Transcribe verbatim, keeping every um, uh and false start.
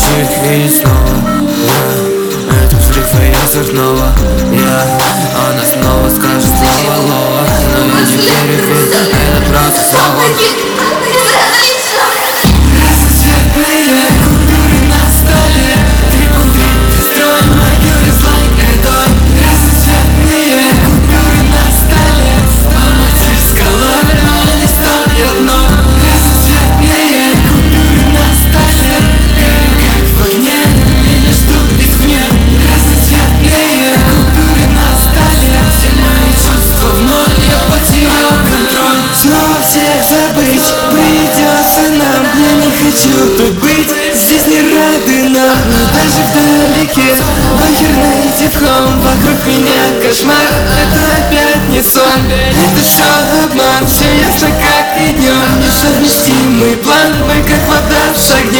их видеть снова, yeah. Это взрыв, и я сверхнова, yeah. Она снова скажет слово лова, но я не верю, ведь это просто слово. Разноцветные купюры на столе, трипл-три, строим магию злой грядой. Разноцветные купюры на столе, помочь скалой, но не стоит дно. Разноцветные купюры на столе, как в огне, меня ждут извне. Разноцветные купюры на столе, все мои чувства вновь, я потерял контроль. Снова всех забыть придется нам, я не хочу тут быть, здесь не рады нам, но даже вдалеке похер найти вхом, вокруг меня кошмар, это опять не сон, это все обман, все ясно как и днем, несовместимый план, мы как вода в шагне.